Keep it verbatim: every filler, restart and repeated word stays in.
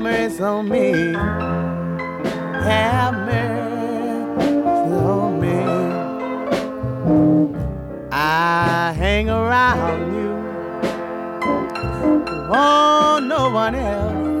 mercy on me. Have mercy on me. I hang around you. Oh, no one else